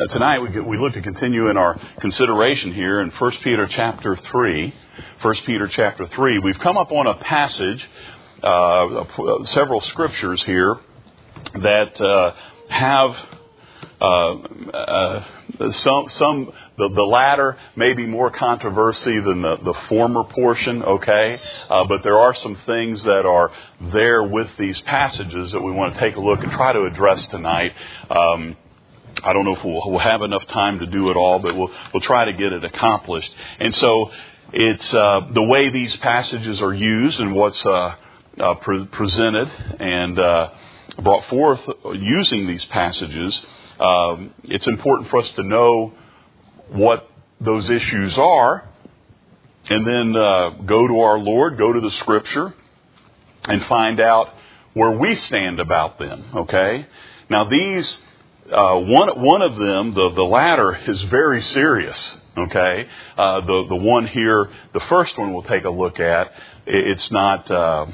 Tonight we look to continue in our consideration here in 1 Peter chapter 3. 1 Peter chapter 3. We've come up on a passage, several scriptures here that have the latter may be more controversy than the former portion, okay? But there are some things that are there with these passages that we want to take a look and try to address tonight. I don't know if we'll have enough time to do it all, but we'll try to get it accomplished. And so it's the way these passages are used and what's presented and brought forth using these passages. It's important for us to know what those issues are, and then go to our Lord, go to the Scripture, and find out where we stand about them. Okay? Now these. One of them, the latter, is very serious. Okay, the one here, the first one we'll take a look at. It's not.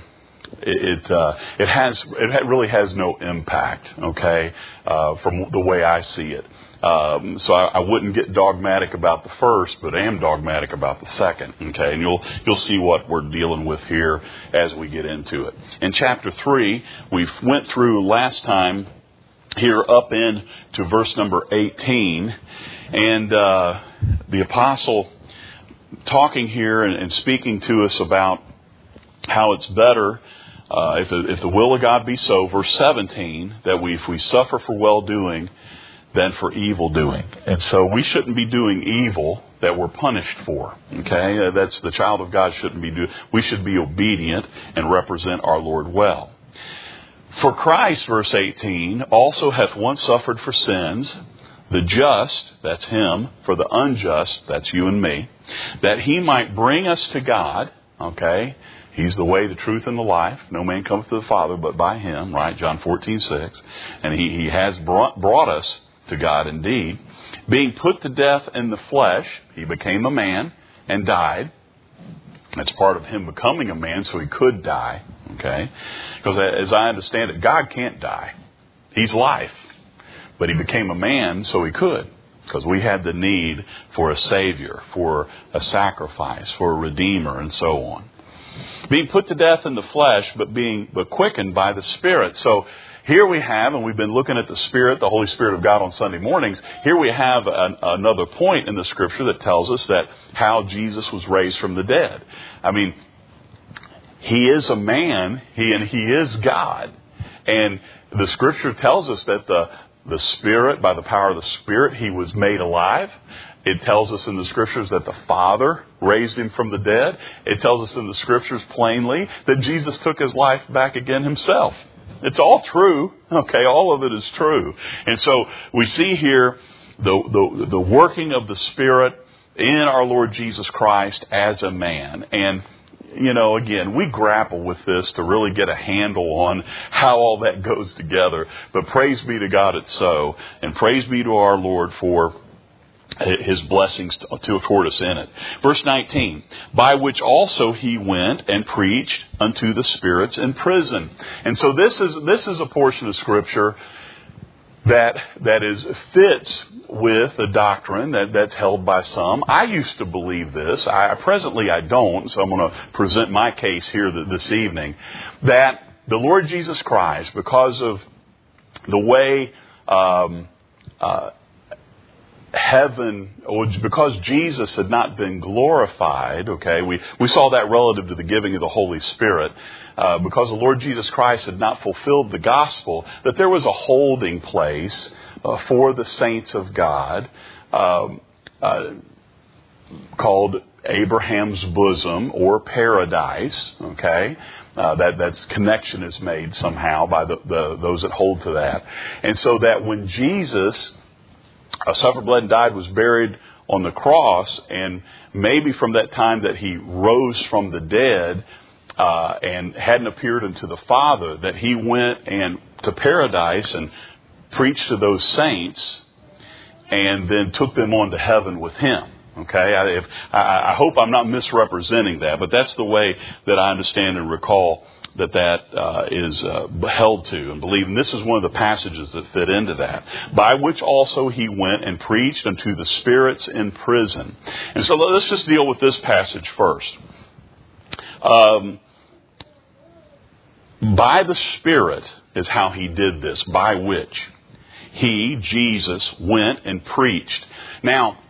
It really has no impact. Okay, from the way I see it. So I wouldn't get dogmatic about the first, but I am dogmatic about the second. Okay, and you'll see what we're dealing with here as we get into it. In chapter 3, we went through last time. Here up into verse number 18, and the apostle talking here and speaking to us about how it's better if the will of God be so. Verse 17, that if we suffer for well doing than for evil doing, and so we shouldn't be doing evil that we're punished for. Okay, that's the child of God shouldn't be doing. We should be obedient and represent our Lord well. For Christ, verse 18, also hath once suffered for sins, the just, that's Him, for the unjust, that's you and me, that He might bring us to God. Okay, He's the way, the truth, and the life. No man cometh to the Father but by Him, right? John 14:6. And He has brought us to God indeed. Being put to death in the flesh, He became a man and died. That's part of Him becoming a man so He could die. Okay? Because as I understand it, God can't die. He's life. But He became a man so He could. Because we had the need for a Savior, for a sacrifice, for a Redeemer, and so on. Being put to death in the flesh, but quickened by the Spirit. So here we have, and we've been looking at the Spirit, the Holy Spirit of God on Sunday mornings. Here we have another point in the Scripture that tells us that how Jesus was raised from the dead. I mean, He is a man, He is God. And the Scripture tells us that the Spirit, by the power of the Spirit, He was made alive. It tells us in the Scriptures that the Father raised Him from the dead. It tells us in the Scriptures plainly that Jesus took His life back again Himself. It's all true. Okay, all of it is true. And so we see here the working of the Spirit in our Lord Jesus Christ as a man. And, you know, again, we grapple with this to really get a handle on how all that goes together. But praise be to God it's so. And praise be to our Lord for His blessings toward us in it. Verse 19, by which also He went and preached unto the spirits in prison. And so this is a portion of Scripture that fits with the doctrine that's held by some. I used to believe this. Presently I don't, so I'm going to present my case here this evening. That the Lord Jesus Christ, because of the way heaven, or because Jesus had not been glorified, okay, we saw that relative to the giving of the Holy Spirit, because the Lord Jesus Christ had not fulfilled the gospel, that there was a holding place for the saints of God called Abraham's bosom or paradise, okay. That's connection is made somehow by those that hold to that. And so that when Jesus suffered, bled, and died, was buried on the cross, and maybe from that time that He rose from the dead and hadn't appeared unto the Father, that He went and to paradise and preached to those saints and then took them on to heaven with Him. Okay, I hope I'm not misrepresenting that, but that's the way that I understand and recall that is held to and believed. And this is one of the passages that fit into that. By which also he went and preached unto the spirits in prison. And so let's just deal with this passage first. By the Spirit is how he did this, by which he, Jesus, went and preached. Now,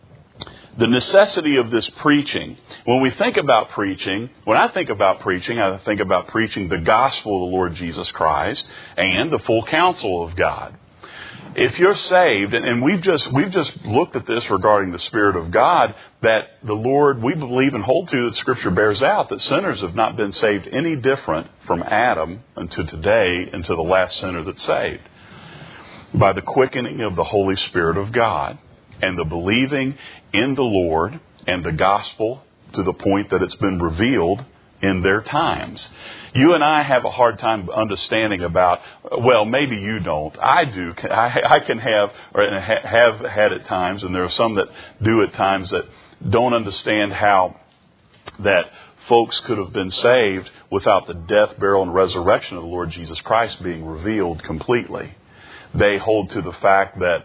the necessity of this preaching, when we think about preaching, when I think about preaching the gospel of the Lord Jesus Christ and the full counsel of God. If you're saved, and we've just looked at this regarding the Spirit of God, that the Lord, we believe and hold to, that Scripture bears out, that sinners have not been saved any different from Adam unto today, unto the last sinner that's saved. By the quickening of the Holy Spirit of God and the believing in the Lord and the gospel to the point that it's been revealed in their times. You and I have a hard time understanding about, well, maybe you don't. I do. I can have, or have had at times, and there are some that do at times, that don't understand how that folks could have been saved without the death, burial, and resurrection of the Lord Jesus Christ being revealed completely. They hold to the fact that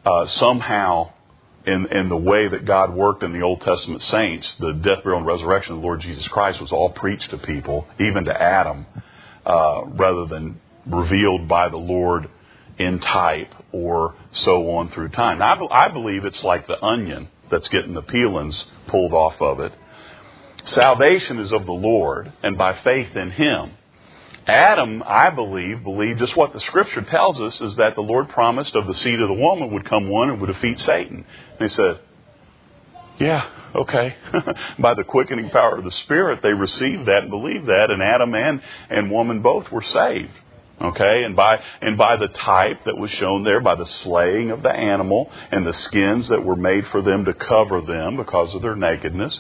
somehow in the way that God worked in the Old Testament saints, the death, burial, and resurrection of the Lord Jesus Christ was all preached to people, even to Adam, rather than revealed by the Lord in type or so on through time. Now, I believe it's like the onion that's getting the peelings pulled off of it. Salvation is of the Lord, and by faith in Him. Adam, I believe just what the Scripture tells us, is that the Lord promised of the seed of the woman would come one and would defeat Satan. And he said, yeah, okay. By the quickening power of the Spirit, they received that and believed that, and Adam and woman both were saved. Okay, and by the type that was shown there, by the slaying of the animal and the skins that were made for them to cover them because of their nakedness,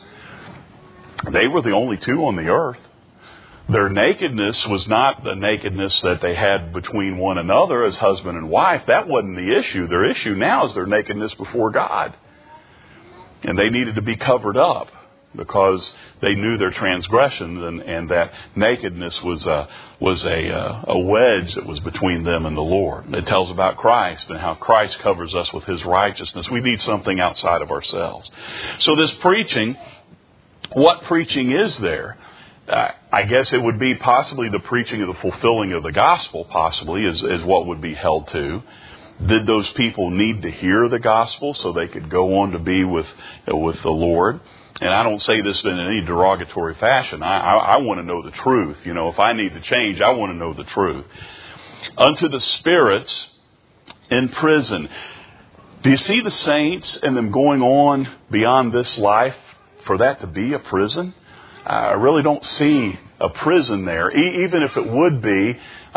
they were the only two on the earth. Their nakedness was not the nakedness that they had between one another as husband and wife. That wasn't the issue. Their issue now is their nakedness before God. And they needed to be covered up because they knew their transgressions, and that nakedness was a wedge that was between them and the Lord. It tells about Christ and how Christ covers us with His righteousness. We need something outside of ourselves. So this preaching, what preaching is there? I guess it would be possibly the preaching of the fulfilling of the gospel, possibly, is what would be held to. Did those people need to hear the gospel so they could go on to be with the Lord? And I don't say this in any derogatory fashion. I want to know the truth. You know, if I need to change, I want to know the truth. Unto the spirits in prison. Do you see the saints and them going on beyond this life for that to be a prison? I really don't see a prison there. Even if it would be,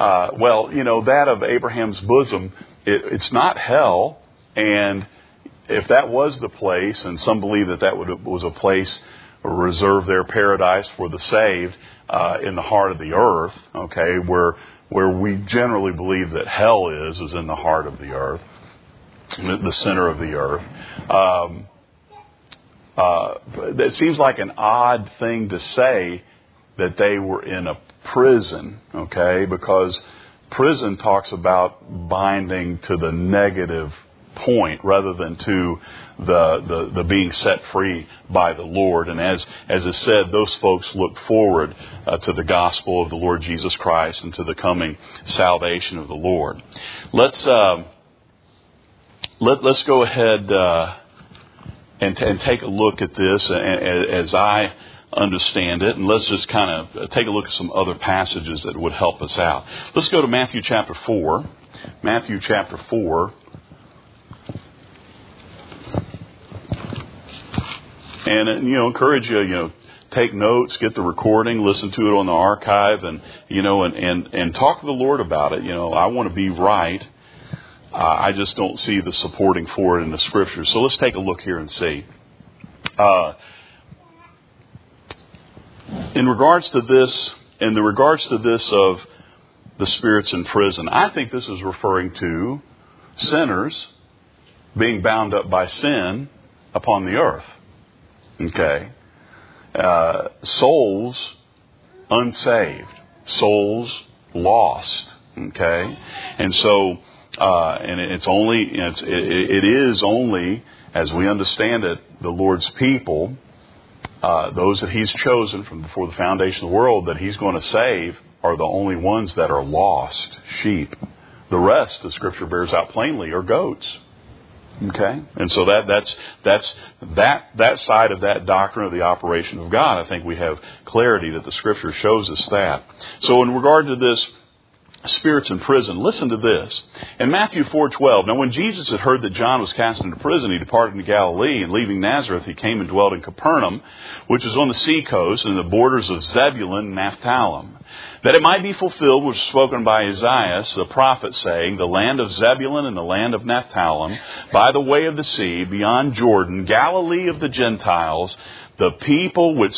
that of Abraham's bosom, it's not hell. And if that was the place, and some believe that was a place reserved their paradise for the saved in the heart of the earth, okay, where we generally believe that hell is in the heart of the earth, the center of the earth. It seems like an odd thing to say that they were in a prison, okay? Because prison talks about binding to the negative point rather than to the being set free by the Lord. And as is said, those folks look forward to the gospel of the Lord Jesus Christ and to the coming salvation of the Lord. Let's go ahead and take a look at this as I understand it. And let's just kind of take a look at some other passages that would help us out. Let's go to Matthew chapter 4. Matthew chapter 4. And, encourage you, take notes, get the recording, listen to it on the archive, and, and talk to the Lord about it. I want to be right. I just don't see the supporting for it in the Scriptures. So let's take a look here and see. In regards to this of the spirits in prison, I think this is referring to sinners being bound up by sin upon the earth. Okay? Souls unsaved. Souls lost. Okay? And so, and it is only, as we understand it, the Lord's people, those that He's chosen from before the foundation of the world that He's going to save are the only ones that are lost sheep. The rest, the Scripture bears out plainly, are goats. Okay? And so that's that side of that doctrine of the operation of God, I think we have clarity that the Scripture shows us that. So in regard to this spirits in prison, listen to this. In Matthew 4:12, now when Jesus had heard that John was cast into prison, He departed into Galilee, and leaving Nazareth, He came and dwelt in Capernaum, which is on the sea coast, in the borders of Zebulun and Naphtali, that it might be fulfilled which was spoken by Isaiah the prophet, saying, the land of Zebulun and the land of Naphtali, by the way of the sea, beyond Jordan, Galilee of the Gentiles, the people which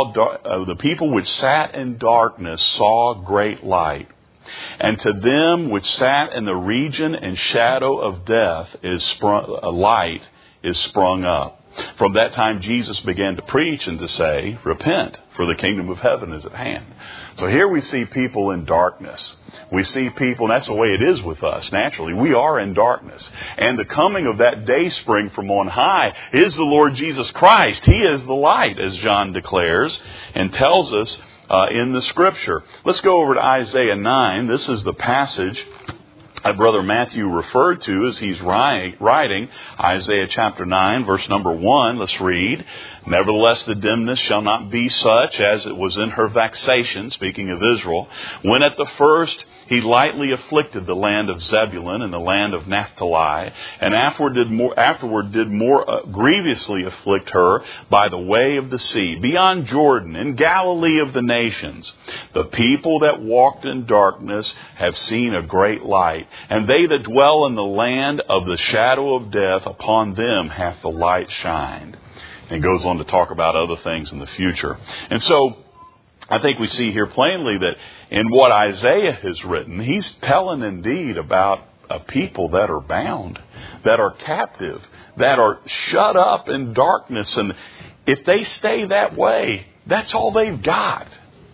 sat in darkness saw great light. And to them which sat in the region and shadow of death a light is sprung up. From that time Jesus began to preach and to say, repent, for the kingdom of heaven is at hand. So here we see people in darkness. We see people, and that's the way it is with us, naturally. We are in darkness. And the coming of that day spring from on high is the Lord Jesus Christ. He is the light, as John declares and tells us in the Scripture. Let's go over to Isaiah 9. This is the passage that Brother Matthew referred to as he's writing Isaiah chapter 9, verse number 1. Let's read. Nevertheless, the dimness shall not be such as it was in her vexation, speaking of Israel, when at the first He lightly afflicted the land of Zebulun and the land of Naphtali, and afterward did more grievously afflict her by the way of the sea, beyond Jordan, in Galilee of the nations. The people that walked in darkness have seen a great light, and they that dwell in the land of the shadow of death, upon them hath the light shined. And goes on to talk about other things in the future. And so I think we see here plainly that in what Isaiah has written, he's telling indeed about a people that are bound, that are captive, that are shut up in darkness. And if they stay that way, that's all they've got.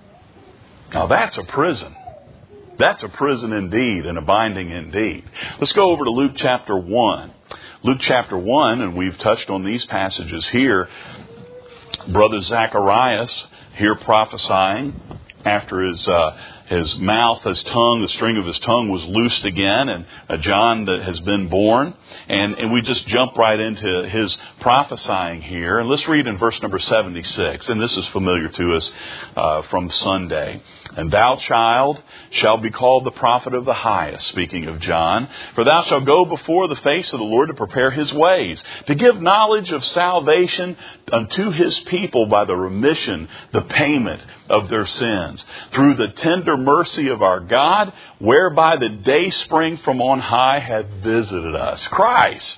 Now that's a prison. That's a prison indeed, and a binding indeed. Let's go over to Luke chapter 1. Luke chapter 1, and we've touched on these passages here. Brother Zacharias here prophesying after his mouth, his tongue, the string of his tongue was loosed again, and John that has been born. And we just jump right into his prophesying here. And let's read in verse number 76. And this is familiar to us from Sunday. And thou, child, shalt be called the prophet of the highest, speaking of John. For thou shalt go before the face of the Lord to prepare His ways, to give knowledge of salvation unto His people by the remission, the payment of their sins, through the tender mercy of our God, whereby the day spring from on high hath visited us. Christ,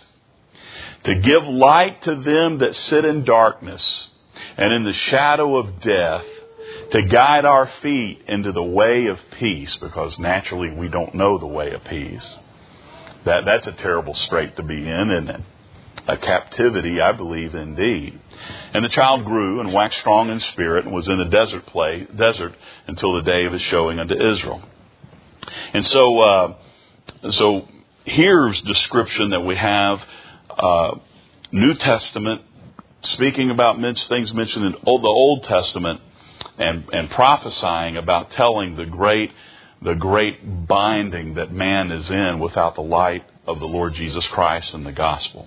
to give light to them that sit in darkness and in the shadow of death, to guide our feet into the way of peace, because naturally we don't know the way of peace. That's a terrible strait to be in, isn't it? A captivity, I believe, indeed. And the child grew and waxed strong in spirit, and was in the desert until the day of His showing unto Israel. And so here's description that we have, New Testament, speaking about things mentioned in the Old Testament, and prophesying about telling the great binding that man is in without the light of the Lord Jesus Christ and the gospel.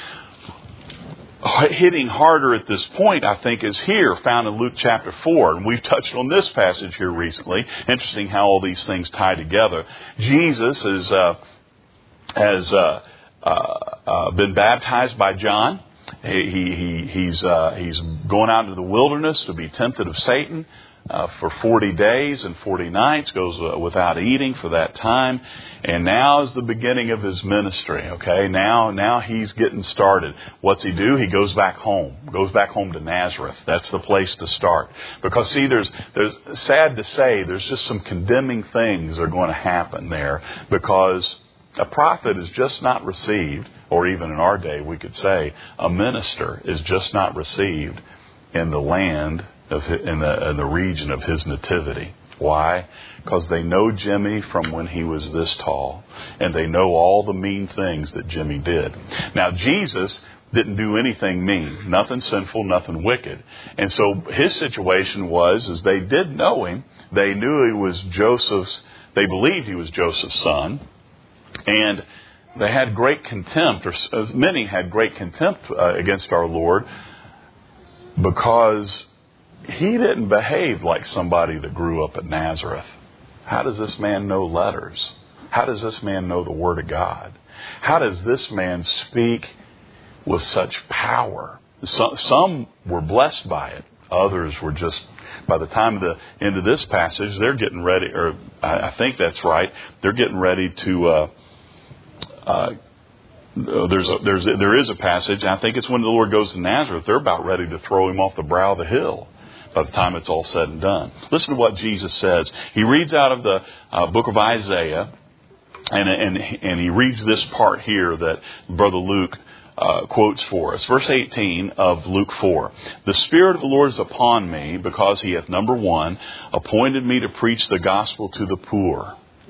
Hitting harder at this point, I think, is here, found in Luke chapter 4. And we've touched on this passage here recently. Interesting how all these things tie together. Jesus has been baptized by John. He's going out into the wilderness to be tempted of Satan for 40 days and 40 nights, goes without eating for that time. And now is the beginning of His ministry, okay? Now He's getting started. What's He do? He goes back home to Nazareth. That's the place to start. Because see, there's sad to say, there's just some condemning things that are going to happen there, because a prophet is just not received or even in our day, we could say a minister is just not received in the land in the region of his nativity. Why? Because they know Jimmy from when he was this tall, and they know all the mean things that Jimmy did. Now, Jesus didn't do anything mean, nothing sinful, nothing wicked. And so his situation was, as they did know him, they knew he was they believed he was Joseph's son, and they had great contempt, or many had great contempt against our Lord, because he didn't behave like somebody that grew up at Nazareth. How does this man know letters? How does this man know the Word of God? How does this man speak with such power? Some were blessed by it. Others were just, by the time of the end of this passage, they're getting ready, or I think that's right, they're getting ready to, there is a passage, and I think it's when the Lord goes to Nazareth, they're about ready to throw him off the brow of the hill by the time it's all said and done. Listen to what Jesus says. He reads out of the book of Isaiah, and he reads this part here that Brother Luke quotes for us. Verse 18 of Luke 4. The Spirit of the Lord is upon me, because he hath, number one, appointed me to preach the gospel to the poor.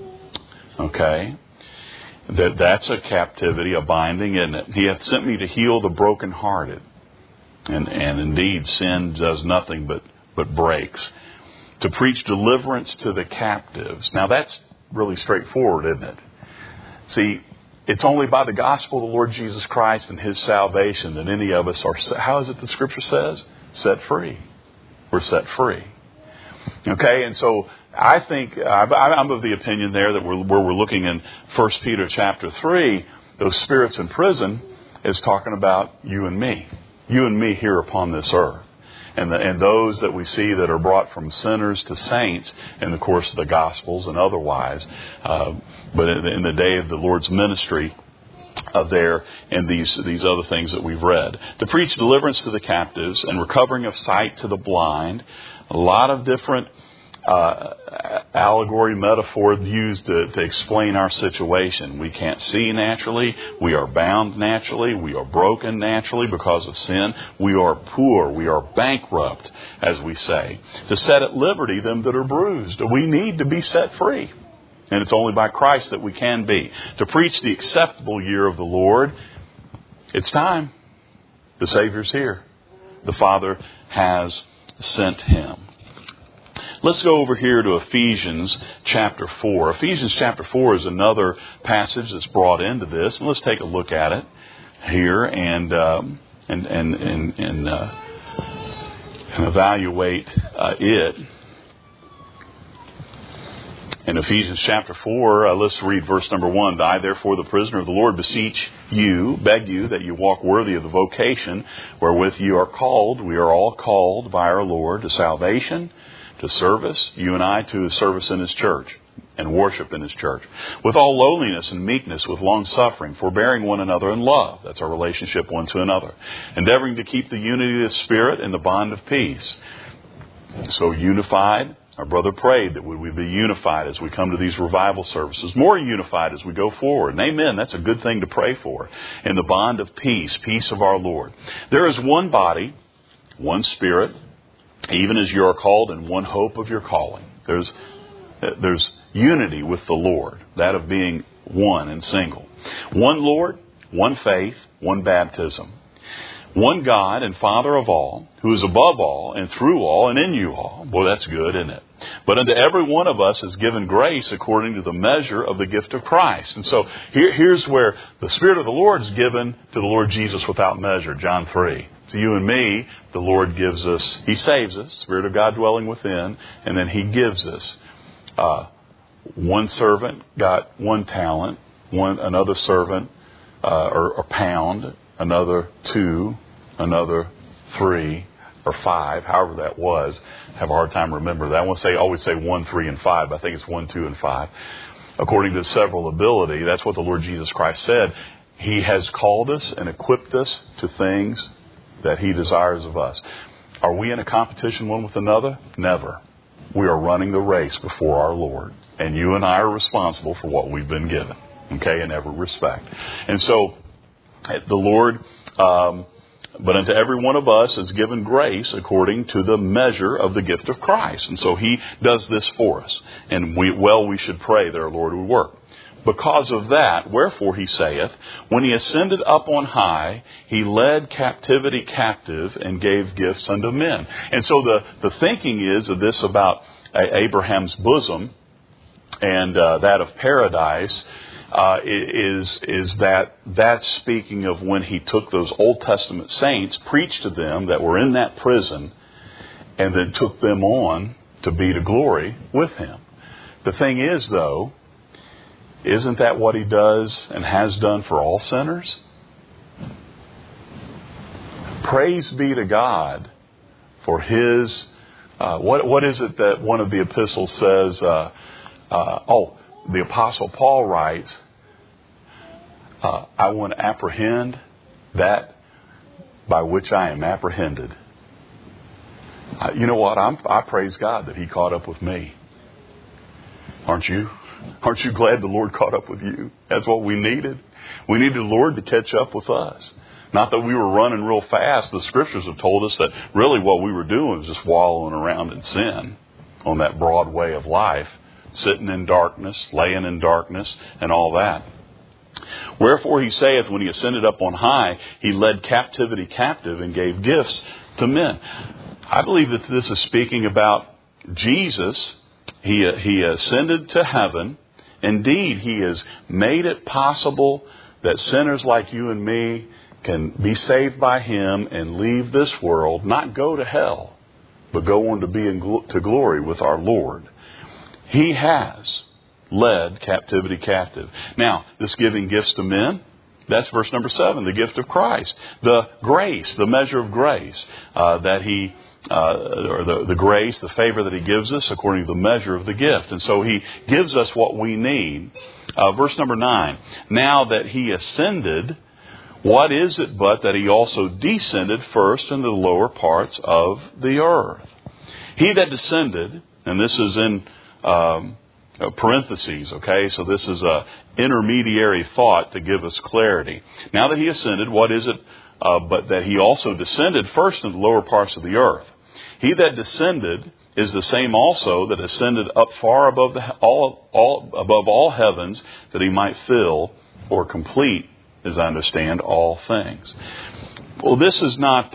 Okay? That's a captivity, a binding, isn't it? He hath sent me to heal the brokenhearted. And indeed, sin does nothing but breaks. To preach deliverance to the captives. Now that's really straightforward, isn't it? See, it's only by the gospel of the Lord Jesus Christ and His salvation that any of us are, how is it the Scripture says? Set free. We're set free. Okay, and so I think, I'm of the opinion there that where we're looking in 1 Peter chapter 3, those spirits in prison is talking about you and me. You and me here upon this earth. And those that we see that are brought from sinners to saints in the course of the Gospels and otherwise. But in the day of the Lord's ministry there and these other things that we've read. To preach deliverance to the captives and recovering of sight to the blind. A lot of different allegory, metaphor used to explain our situation. We can't see naturally. We are bound naturally. We are broken naturally because of sin. We are poor. We are bankrupt, as we say. To set at liberty them that are bruised. We need to be set free. And it's only by Christ that we can be. To preach the acceptable year of the Lord. It's time. The Savior's here. The Father has sent Him. Let's go over here to Ephesians chapter 4. Ephesians chapter 4 is another passage that's brought into this. And let's take a look at it here and evaluate it. In Ephesians chapter 4, let's read verse number 1. I, therefore, the prisoner of the Lord, beseech you, beg you, that you walk worthy of the vocation wherewith you are called. We are all called by our Lord to salvation, to service, you and I to service in His church and worship in His church. With all lowliness and meekness, with long suffering, forbearing one another in love. That's our relationship one to another. Endeavoring to keep the unity of the Spirit in the bond of peace. So unified. Our brother prayed that we would be unified as we come to these revival services. More unified as we go forward. And amen, that's a good thing to pray for. In the bond of peace, peace of our Lord. There is one body, one Spirit, even as you are called, in one hope of your calling. There's unity with the Lord, that of being one and single. One Lord, one faith, one baptism. One God and Father of all, who is above all and through all and in you all. Boy, that's good, isn't it? But unto every one of us is given grace according to the measure of the gift of Christ. And so here's where the Spirit of the Lord is given to the Lord Jesus without measure, John 3. To you and me, the Lord gives us, He saves us, Spirit of God dwelling within, and then He gives us. One servant got one talent, another servant, or pound, another 2, another 3 or 5, however that was. I have a hard time remembering that. I always say 1, 3, and 5. But I think it's 1, 2, and 5. According to several ability, that's what the Lord Jesus Christ said. He has called us and equipped us to things that He desires of us. Are we in a competition one with another? Never. We are running the race before our Lord. And you and I are responsible for what we've been given. Okay, in every respect. And so, The Lord, but unto every one of us is given grace according to the measure of the gift of Christ. And so He does this for us. And we should pray that our Lord would work. Because of that, wherefore He saith, when He ascended up on high, He led captivity captive and gave gifts unto men. And so the thinking is of this about Abraham's bosom and that of paradise is that that's speaking of when He took those Old Testament saints, preached to them that were in that prison, and then took them on to be to glory with Him. The thing is, though, isn't that what He does and has done for all sinners? Praise be to God for His... what is it that one of the epistles says? The Apostle Paul writes, I want to apprehend that by which I am apprehended. You know what? I praise God that He caught up with me. Aren't you? Aren't you glad the Lord caught up with you? That's what we needed. We needed the Lord to catch up with us. Not that we were running real fast. The Scriptures have told us that really what we were doing was just wallowing around in sin on that broad way of life, sitting in darkness, laying in darkness, and all that. Wherefore He saith, when He ascended up on high, He led captivity captive and gave gifts to men. I believe that this is speaking about Jesus. He ascended to heaven. Indeed, He has made it possible that sinners like you and me can be saved by Him and leave this world, not go to hell, but go on to be to glory with our Lord. He has led captivity captive. Now, this giving gifts to men, that's verse number 7, the gift of Christ. The grace, the measure of grace that He... or the grace, the favor that He gives us according to the measure of the gift. And so He gives us what we need. Verse number 9. Now that He ascended, what is it but that He also descended first into the lower parts of the earth? He that descended, and this is in parentheses, okay? So this is a intermediary thought to give us clarity. Now that He ascended, what is it but that He also descended first into the lower parts of the earth? He that descended is the same also that ascended up far above above all heavens, that He might fill or complete, as I understand, all things. Well, this is not.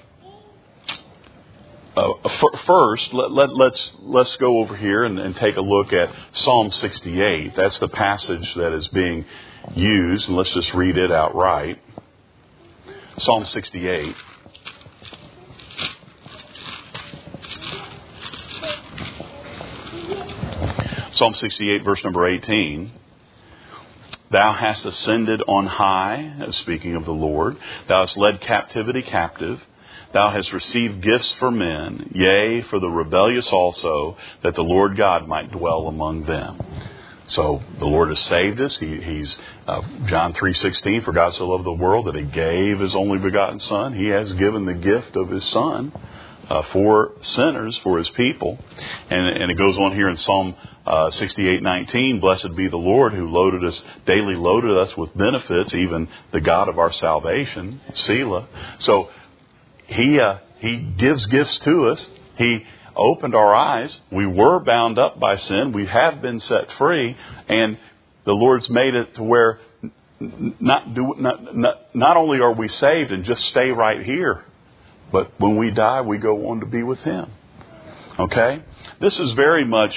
First, let's go over here and take a look at Psalm 68. That's the passage that is being used, and let's just read it outright. Psalm 68. Psalm 68, verse number 18. Thou hast ascended on high, speaking of the Lord. Thou hast led captivity captive. Thou hast received gifts for men, yea, for the rebellious also, that the Lord God might dwell among them. So the Lord has saved us. He's John 3:16, for God so loved the world that He gave His only begotten Son. He has given the gift of His Son for sinners, for His people. And it goes on here in Psalm 68:19, blessed be the Lord who daily loaded us with benefits, even the God of our salvation, Selah. So He gives gifts to us. He opened our eyes. We were bound up by sin. We have been set free, and the Lord's made it to where not only are we saved and just stay right here, but when we die, we go on to be with Him. Okay? This is very much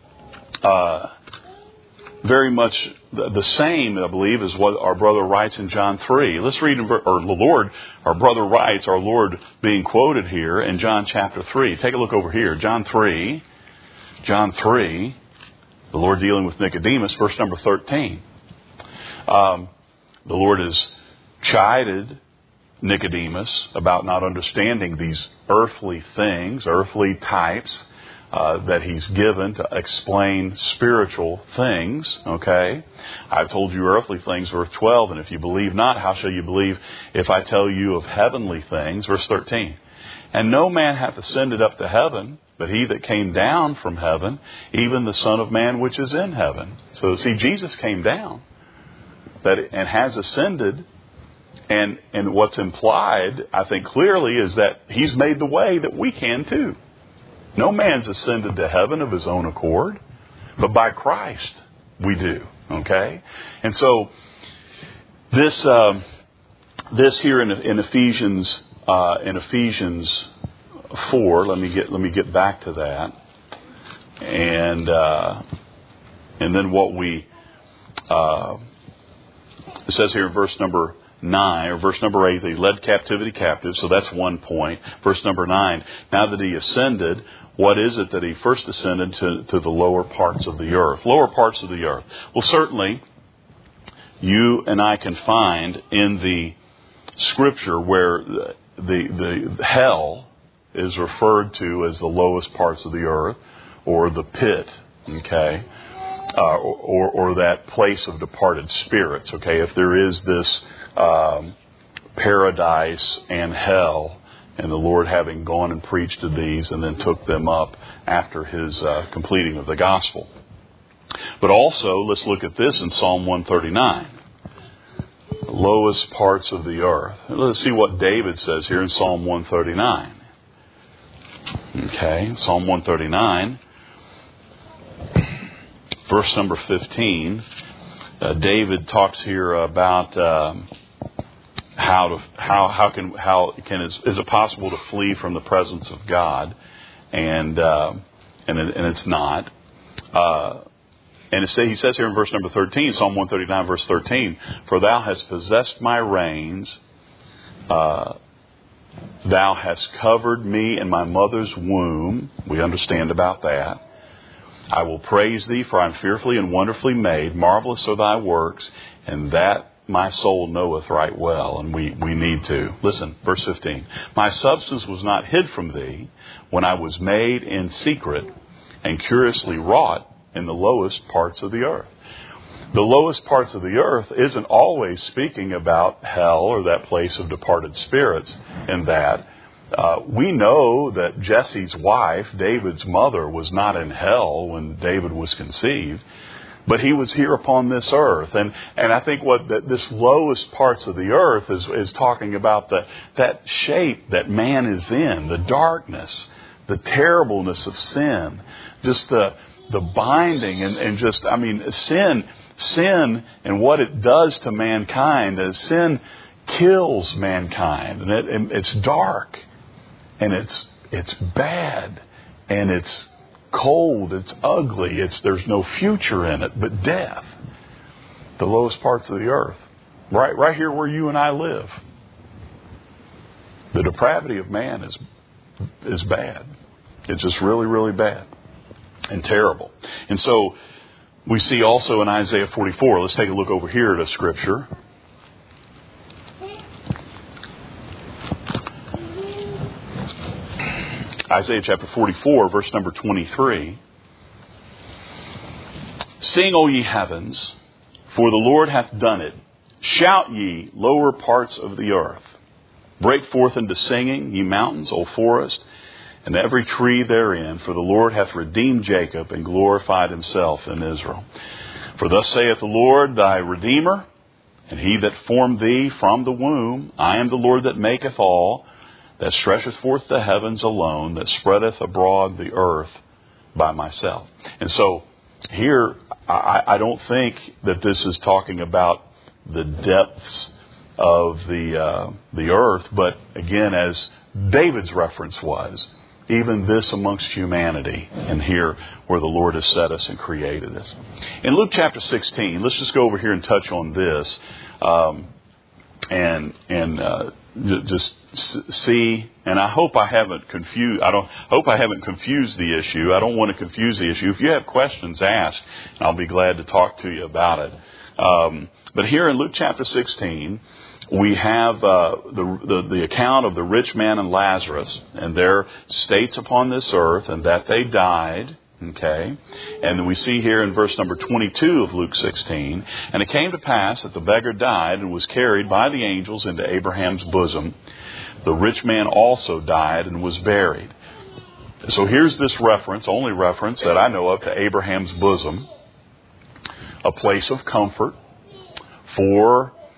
the same, I believe, as what our brother writes in John 3. Let's read, our brother writes, our Lord being quoted here in John chapter 3. Take a look over here. John 3, the Lord dealing with Nicodemus, verse number 13. The Lord has chided Nicodemus about not understanding these earthly things, earthly types, that He's given to explain spiritual things, okay? I've told you earthly things, verse 12, and if you believe not, how shall you believe if I tell you of heavenly things? Verse 13. And no man hath ascended up to heaven, but He that came down from heaven, even the Son of Man which is in heaven. So see, Jesus came down and has ascended And what's implied, I think clearly, is that He's made the way that we can too. No man's ascended to heaven of his own accord, but by Christ we do. Okay? And so this here in Ephesians 4, let me get back to that. And then what it says here in verse number 9, or verse number 8, that He led captivity captive, so that's one point. Verse number 9, now that He ascended, what is it that He first ascended to the lower parts of the earth? Lower parts of the earth. Well, certainly, you and I can find in the Scripture where the hell is referred to as the lowest parts of the earth, or the pit, okay? Or that place of departed spirits, okay? If there is this paradise and hell, and the Lord having gone and preached to these and then took them up after His completing of the gospel. But also, let's look at this in Psalm 139. The lowest parts of the earth. Let's see what David says here in Psalm 139. Okay, Psalm 139. Verse number 15, David talks here about is it possible to flee from the presence of God, and it's not. And he says here in verse number 13, Psalm 139, verse 13, for Thou hast possessed my reins, Thou hast covered me in my mother's womb. We understand about that. I will praise Thee, for I am fearfully and wonderfully made. Marvelous are Thy works, and that my soul knoweth right well. And we need to. Listen, verse 15. My substance was not hid from Thee when I was made in secret and curiously wrought in the lowest parts of the earth. The lowest parts of the earth isn't always speaking about hell or that place of departed spirits, in that we know that Jesse's wife, David's mother, was not in hell when David was conceived, but he was here upon this earth. And I think this lowest parts of the earth is talking about that shape that man is in, the darkness, the terribleness of sin, just the binding and just, I mean, sin and what it does to mankind. Sin kills mankind, and it's dark. And it's bad, and it's cold, it's ugly, there's no future in it but death. The lowest parts of the earth, right here where you and I live. The depravity of man is bad. It's just really, really bad and terrible. And so we see also in Isaiah 44. Let's take a look over here at a scripture. Isaiah chapter 44, verse number 23. Sing, O ye heavens, for the Lord hath done it. Shout ye, lower parts of the earth. Break forth into singing, ye mountains, O forest, and every tree therein, for the Lord hath redeemed Jacob and glorified Himself in Israel. For thus saith the Lord, thy Redeemer, and He that formed thee from the womb. I am the Lord that maketh all, that stretcheth forth the heavens alone, that spreadeth abroad the earth by myself. And so here, I don't think that this is talking about the depths of the earth, but again, as David's reference was, even this amongst humanity, and here where the Lord has set us and created us. In Luke chapter 16, let's just go over here and touch on this, just see, and I hope I haven't confused. Hope I haven't confused the issue. I don't want to confuse the issue. If you have questions, ask, and I'll be glad to talk to you about it. But here in Luke chapter 16, we have the account of the rich man and Lazarus and their states upon this earth, and that they died. Okay, and we see here in verse number 22 of Luke 16, and it came to pass that the beggar died and was carried by the angels into Abraham's bosom. The rich man also died and was buried. So here's this reference, only reference that I know of, to Abraham's bosom, a place of comfort for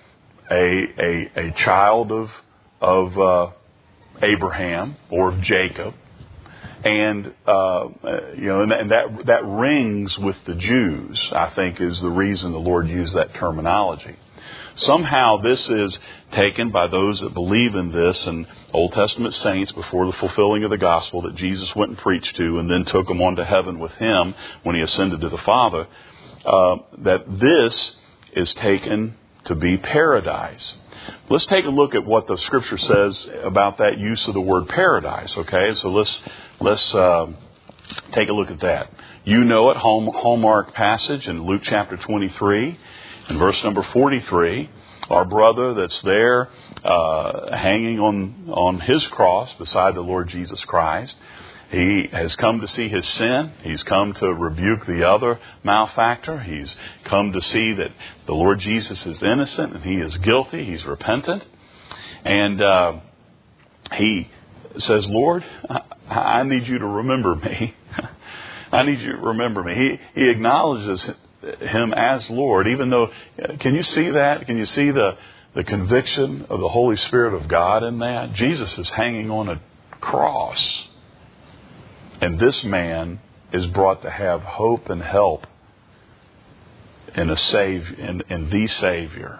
a child of Abraham or of Jacob, and and that rings with the Jews, I think, is the reason the Lord used that terminology. Somehow this is taken by those that believe in this and Old Testament saints before the fulfilling of the gospel that Jesus went and preached to and then took them on to heaven with him when he ascended to the Father, that this is taken to be paradise. Let's take a look at what the Scripture says about that use of the word paradise, okay? So let's take a look at that. You know it, hallmark passage in Luke chapter 23. In verse number 43, our brother that's there hanging on his cross beside the Lord Jesus Christ, he has come to see his sin. He's come to rebuke the other malefactor. He's come to see that the Lord Jesus is innocent and he is guilty. He's repentant. And he says, Lord, I need you to remember me. I need you to remember me. He acknowledges him as Lord, even though, can you see that? Can you see the conviction of the Holy Spirit of God in that? Jesus is hanging on a cross. And this man is brought to have hope and help in the Savior.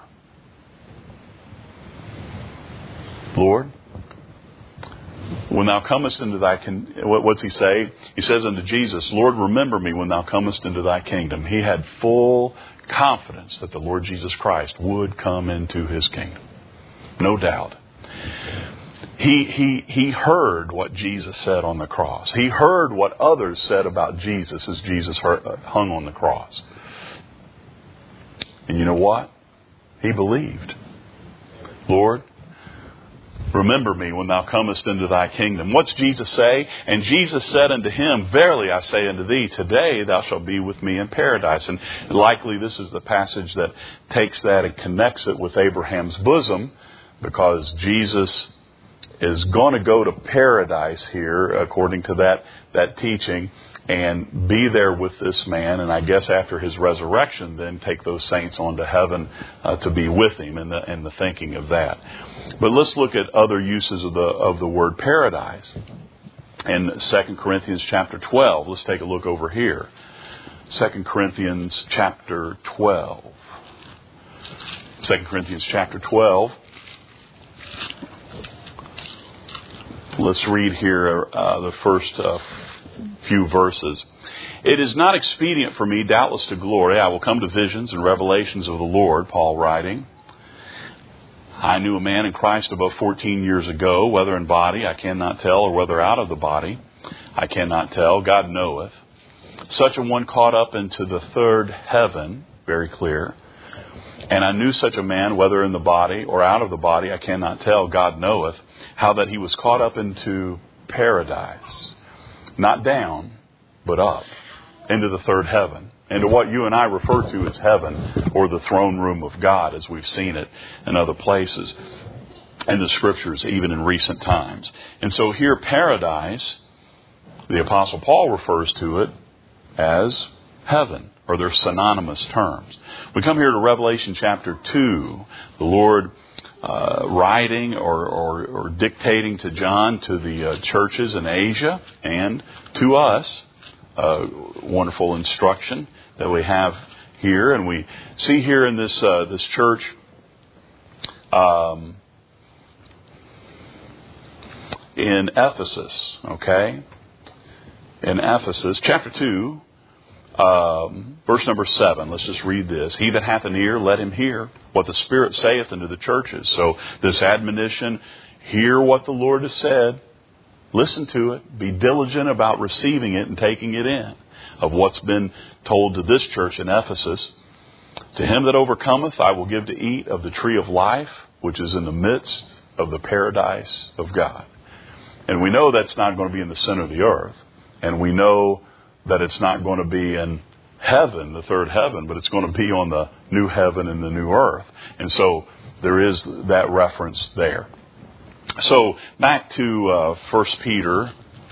Lord, when thou comest into thy what's he say? He says unto Jesus, Lord, remember me when thou comest into thy kingdom. He had full confidence that the Lord Jesus Christ would come into his kingdom. No doubt. He heard what Jesus said on the cross. He heard what others said about Jesus as Jesus hung on the cross. And you know what? He believed. Lord, remember me when thou comest into thy kingdom. What's Jesus say? And Jesus said unto him, Verily I say unto thee, today thou shalt be with me in paradise. And likely this is the passage that takes that and connects it with Abraham's bosom, because Jesus is going to go to paradise here, according to that teaching, and be there with this man, and I guess after his resurrection then take those saints on to heaven to be with him in the thinking of that. But let's look at other uses of the word paradise. In 2 Corinthians chapter 12, let's take a look over here. 2 Corinthians chapter 12. 2 Corinthians chapter 12. Let's read here the first few verses. It is not expedient for me, doubtless, to glory. I will come to visions and revelations of the Lord, Paul writing. I knew a man in Christ above 14 years ago, whether in body I cannot tell, or whether out of the body I cannot tell. God knoweth. Such a one caught up into the third heaven, very clear. And I knew such a man, whether in the body or out of the body, I cannot tell, God knoweth, how that he was caught up into paradise. Not down, but up, into the third heaven, into what you and I refer to as heaven, or the throne room of God, as we've seen it in other places, in the Scriptures, even in recent times. And so here, paradise, the Apostle Paul refers to it as heaven, or they're synonymous terms. We come here to Revelation chapter 2, the Lord writing or dictating to John to the churches in Asia and to us. Wonderful instruction that we have here, and we see here in this church in Ephesus. Okay, in Ephesus, chapter 2. Verse number 7, let's just read this. He that hath an ear, let him hear what the Spirit saith unto the churches. So this admonition, hear what the Lord has said, listen to it, be diligent about receiving it and taking it in, of what's been told to this church in Ephesus. To him that overcometh, I will give to eat of the tree of life, which is in the midst of the paradise of God. And we know that's not going to be in the center of the earth. And we know that it's not going to be in heaven, the third heaven, but it's going to be on the new heaven and the new earth. And so there is that reference there. So back to 1 Peter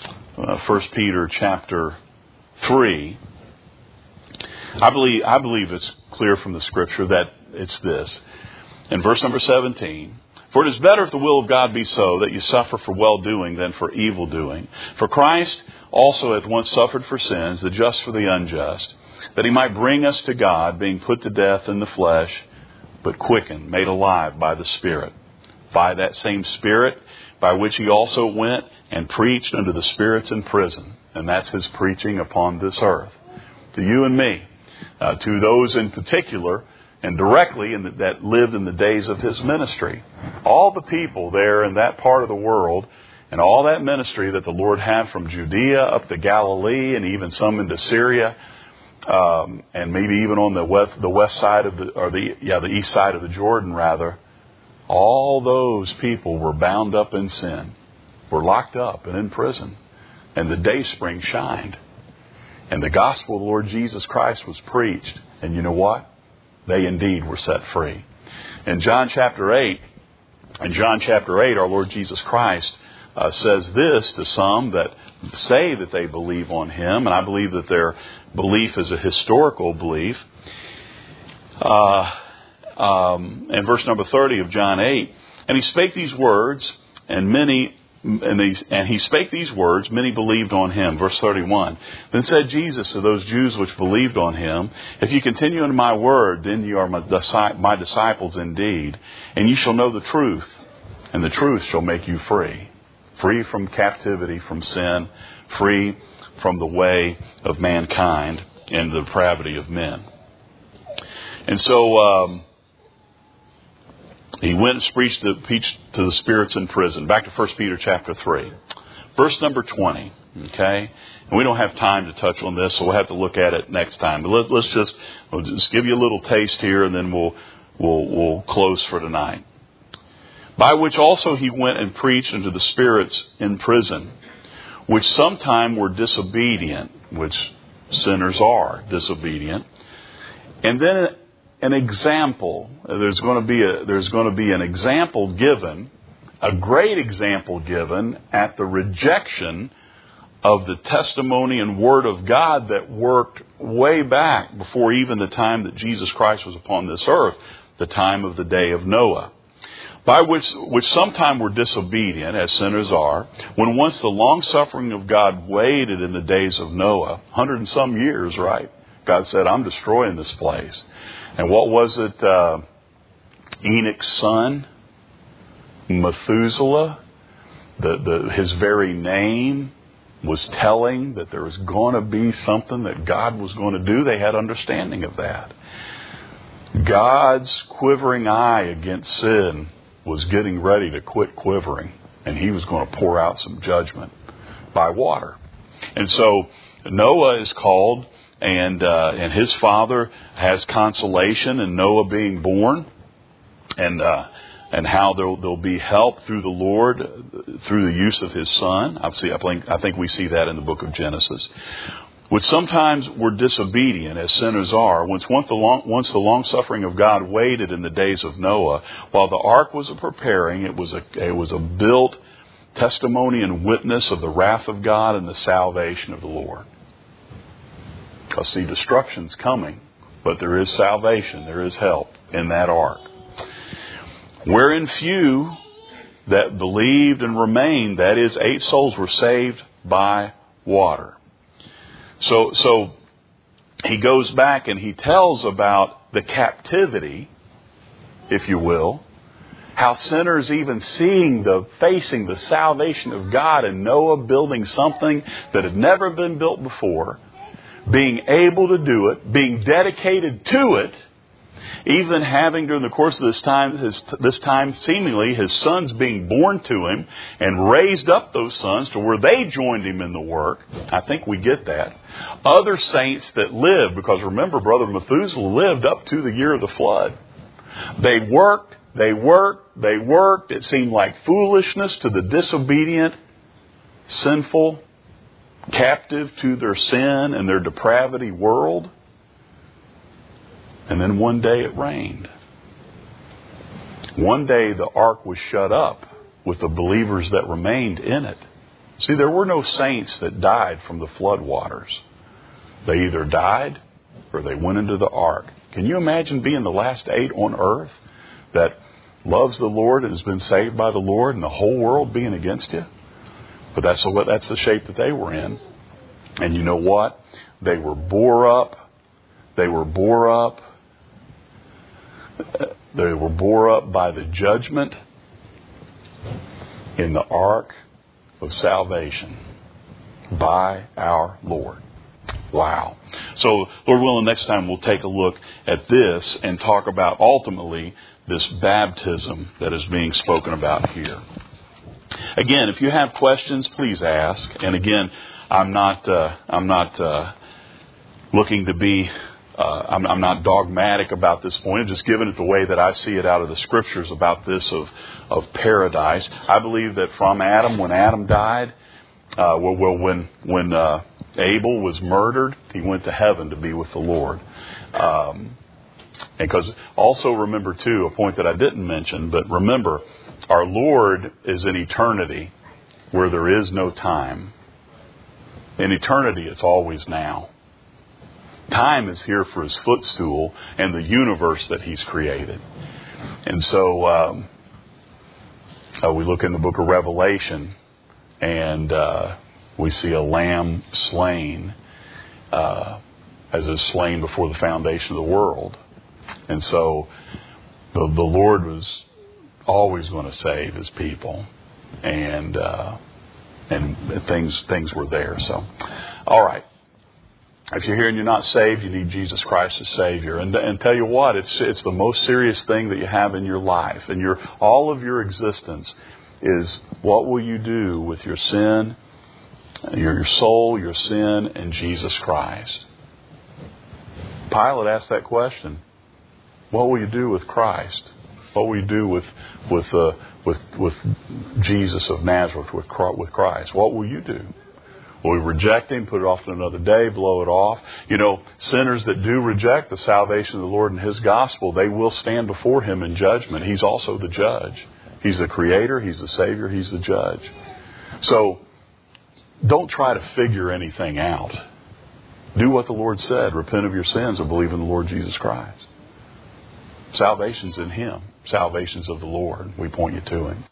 chapter 3. I believe it's clear from the Scripture that it's this. in verse number 17, for it is better if the will of God be so, that you suffer for well-doing than for evil-doing. For Christ also hath once suffered for sins, the just for the unjust, that he might bring us to God, being put to death in the flesh, but quickened, made alive by the Spirit. By that same Spirit by which he also went and preached unto the spirits in prison. And that's his preaching upon this earth. To you and me. To those in particular and directly that lived in the days of his ministry. All the people there in that part of the world and all that ministry that the Lord had from Judea up to Galilee and even some into Syria, and maybe even on the west side of the east side of the Jordan rather, all those people were bound up in sin, were locked up and in prison, and the dayspring shined, and the gospel of the Lord Jesus Christ was preached, and you know what? They indeed were set free. In John chapter 8, our Lord Jesus Christ says this to some that say that they believe on him, and I believe that their belief is a historical belief. In verse number 30 of John 8, and he spake these words, many believed on him. Verse 31. Then said Jesus to those Jews which believed on him, if you continue in my word, then you are my disciples indeed, and you shall know the truth, and the truth shall make you free. Free from captivity, from sin, free from the way of mankind and the depravity of men. And so he went and preached to the spirits in prison. Back to 1 Peter chapter 3. Verse number 20. Okay? And we don't have time to touch on this, so we'll have to look at it next time. But we'll just give you a little taste here, and then we'll close for tonight. By which also he went and preached unto the spirits in prison, which sometime were disobedient, which sinners are disobedient. And then an example. There's going to be an example given, a great example given at the rejection of the testimony and word of God that worked way back before even the time that Jesus Christ was upon this earth, the time of the day of Noah. By which sometime were disobedient, as sinners are, when once the long-suffering of God waited in the days of Noah, 100 and some years, right? God said, I'm destroying this place. And what was it? Enoch's son, Methuselah, his very name was telling that there was going to be something that God was going to do. They had understanding of that. God's quivering eye against sin was getting ready to quit quivering, and he was going to pour out some judgment by water. And so Noah is called, and his father has consolation in Noah being born, and how there'll be help through the Lord through the use of his son. I think we see that in the book of Genesis. Which sometimes were disobedient, as sinners are, once the long suffering of God waited in the days of Noah, while the ark was preparing, it was a built testimony and witness of the wrath of God and the salvation of the Lord. Because see, destruction's coming, but there is salvation, there is help in that ark. Wherein few that believed and remained, that is, 8 souls were saved by water. So he goes back and he tells about the captivity, if you will, how sinners even facing the salvation of God, and Noah building something that had never been built before, being able to do it, being dedicated to it, even having during the course of this time seemingly his sons being born to him and raised up those sons to where they joined him in the work. I think we get that. Other saints that lived, because remember, Brother Methuselah lived up to the year of the flood. They worked. It seemed like foolishness to the disobedient, sinful, captive to their sin and their depravity world. And then one day it rained. One day the ark was shut up with the believers that remained in it. See, there were no saints that died from the flood waters. They either died or they went into the ark. Can you imagine being the last 8 on earth that loves the Lord and has been saved by the Lord, and the whole world being against you? But that's the shape that they were in. And you know what? They were bore up. They were bore up. They were bore up by the judgment in the ark of salvation by our Lord. Wow. So, Lord willing, next time we'll take a look at this and talk about ultimately this baptism that is being spoken about here. Again, if you have questions, please ask. And again, I'm not looking to be. I'm not dogmatic about this point. I'm just giving it the way that I see it out of the Scriptures about this of paradise. I believe that from Adam, when Adam died, when Abel was murdered, he went to heaven to be with the Lord. Because also remember too, a point that I didn't mention, but remember, our Lord is in eternity where there is no time. In eternity, it's always now. Time is here for His footstool and the universe that He's created. And so we look in the book of Revelation and we see a lamb slain as is slain before the foundation of the world. And so the Lord was always going to save His people. And things were there. So, all right. If you're here and you're not saved, you need Jesus Christ as Savior. And tell you what, it's the most serious thing that you have in your life. And all of your existence is what will you do with your sin, your soul, your sin, and Jesus Christ? Pilate asked that question. What will you do with Christ? What will you do with Jesus of Nazareth, with Christ? What will you do? Will we reject Him, put it off to another day, blow it off? You know, sinners that do reject the salvation of the Lord and His gospel, they will stand before Him in judgment. He's also the judge. He's the Creator. He's the Savior. He's the judge. So don't try to figure anything out. Do what the Lord said. Repent of your sins and believe in the Lord Jesus Christ. Salvation's in Him. Salvation's of the Lord. We point you to Him.